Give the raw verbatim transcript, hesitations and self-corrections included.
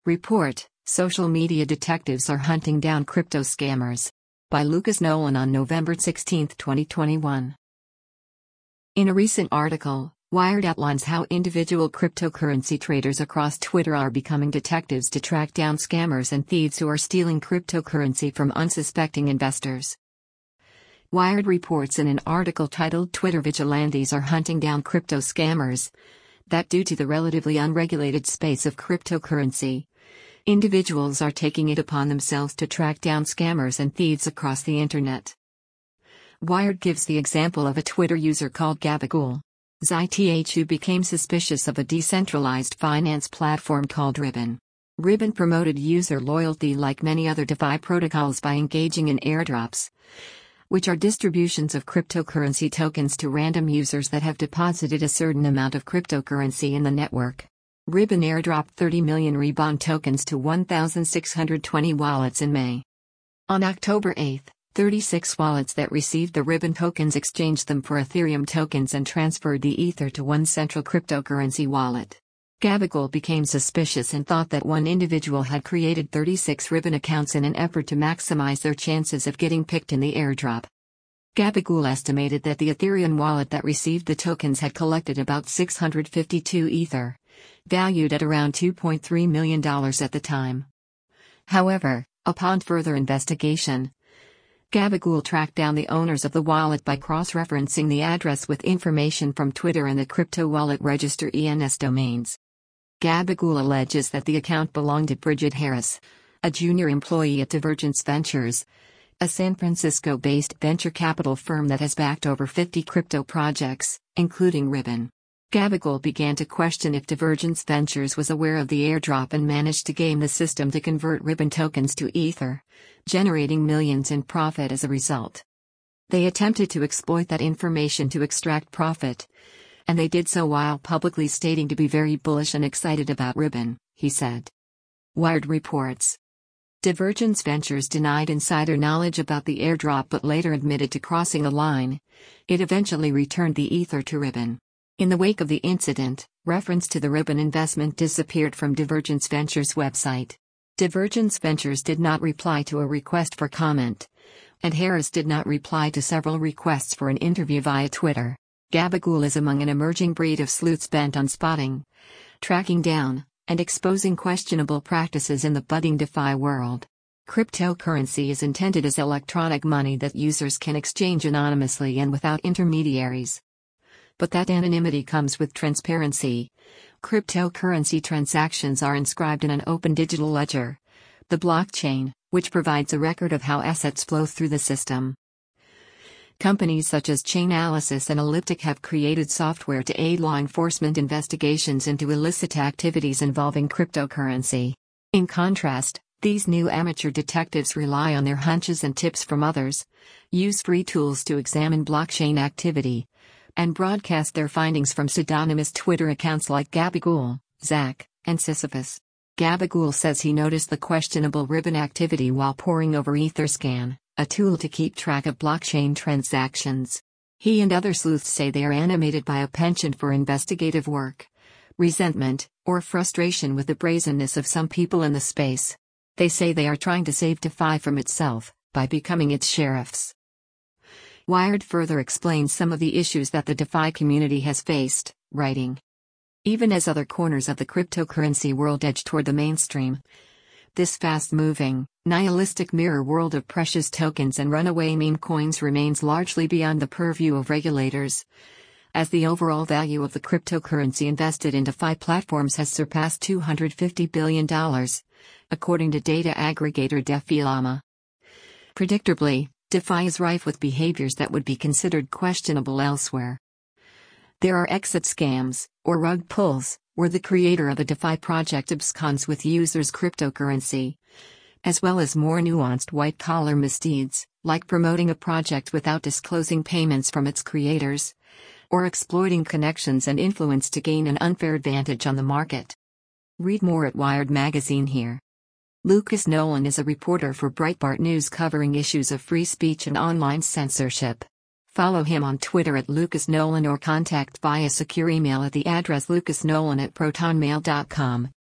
Report: Social media detectives are hunting down crypto scammers. By Lucas Nolan on November sixteenth, twenty twenty-one. In a recent article, Wired outlines how individual cryptocurrency traders across Twitter are becoming detectives to track down scammers and thieves who are stealing cryptocurrency from unsuspecting investors. Wired reports in an article titled "Twitter Vigilantes are Hunting Down Crypto Scammers" that due to the relatively unregulated space of cryptocurrency, individuals are taking it upon themselves to track down scammers and thieves across the internet. Wired gives the example of a Twitter user called Gabagool Zyth who became suspicious of a decentralized finance platform called Ribbon. Ribbon promoted user loyalty like many other DeFi protocols by engaging in airdrops, which are distributions of cryptocurrency tokens to random users that have deposited a certain amount of cryptocurrency in the network. Ribbon airdropped thirty million Ribbon tokens to one thousand six hundred twenty wallets in May. On October eighth, thirty-six wallets that received the Ribbon tokens exchanged them for Ethereum tokens and transferred the Ether to one central cryptocurrency wallet. Gabagool became suspicious and thought that one individual had created thirty-six Ribbon accounts in an effort to maximize their chances of getting picked in the airdrop. Gabagool estimated that the Ethereum wallet that received the tokens had collected about six hundred fifty-two Ether, valued at around two point three million dollars at the time. However, upon further investigation, Gabagool tracked down the owners of the wallet by cross-referencing the address with information from Twitter and the crypto wallet register E N S domains. Gabagool alleges that the account belonged to Bridget Harris, a junior employee at Divergence Ventures, a San Francisco-based venture capital firm that has backed over fifty crypto projects, including Ribbon. Gabagool began to question if Divergence Ventures was aware of the airdrop and managed to game the system to convert Ribbon tokens to Ether, generating millions in profit as a result. They attempted to exploit that information to extract profit, and they did so while publicly stating to be very bullish and excited about Ribbon, he said. Wired reports. Divergence Ventures denied insider knowledge about the airdrop but later admitted to crossing a line. It eventually returned the Ether to Ribbon. In the wake of the incident, reference to the Ribbon investment disappeared from Divergence Ventures' website. Divergence Ventures did not reply to a request for comment, and Harris did not reply to several requests for an interview via Twitter. Gabagool is among an emerging breed of sleuths bent on spotting, tracking down, and exposing questionable practices in the budding DeFi world. Cryptocurrency is intended as electronic money that users can exchange anonymously and without intermediaries. But that anonymity comes with transparency. Cryptocurrency transactions are inscribed in an open digital ledger, the blockchain, which provides a record of how assets flow through the system. Companies such as Chainalysis and Elliptic have created software to aid law enforcement investigations into illicit activities involving cryptocurrency. In contrast, these new amateur detectives rely on their hunches and tips from others, use free tools to examine blockchain activity, and broadcast their findings from pseudonymous Twitter accounts like Gabagool, Zach, and Sisyphus. Gabagool says he noticed the questionable Ribbon activity while poring over Etherscan, a tool to keep track of blockchain transactions. He and other sleuths say they are animated by a penchant for investigative work, resentment, or frustration with the brazenness of some people in the space. They say they are trying to save DeFi from itself, by becoming its sheriffs. Wired further explains some of the issues that the DeFi community has faced, writing, "Even as other corners of the cryptocurrency world edge toward the mainstream, this fast-moving, nihilistic mirror world of precious tokens and runaway meme coins remains largely beyond the purview of regulators, as the overall value of the cryptocurrency invested in DeFi platforms has surpassed two hundred fifty billion dollars, according to data aggregator DeFiLlama. Predictably, DeFi is rife with behaviors that would be considered questionable elsewhere. There are exit scams, or rug pulls, where the creator of a DeFi project absconds with users' cryptocurrency, as well as more nuanced white-collar misdeeds, like promoting a project without disclosing payments from its creators, or exploiting connections and influence to gain an unfair advantage on the market. Read more at Wired Magazine here. Lucas Nolan is a reporter for Breitbart News covering issues of free speech and online censorship. Follow him on Twitter at Lucas Nolan or contact via secure email at the address lucasnolan at protonmail dot com.